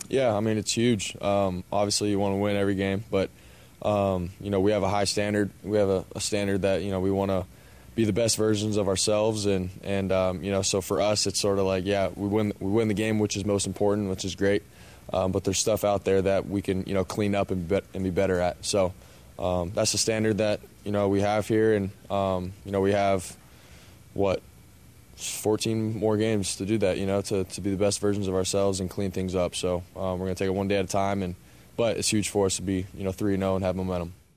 Yeah, I mean, it's huge. Obviously, you want to win every game, but, we have a high standard. We have a standard that, we want to be the best versions of ourselves. And so for us, it's sort of like, yeah, we win the game, which is most important, which is great. But there's stuff out there that we can, clean up and be better at. So that's the standard that, we have here. And, we have, 14 more games to do that, to be the best versions of ourselves and clean things up. So we're going to take it one day at a time. But it's huge for us to be, 3-0 and have momentum.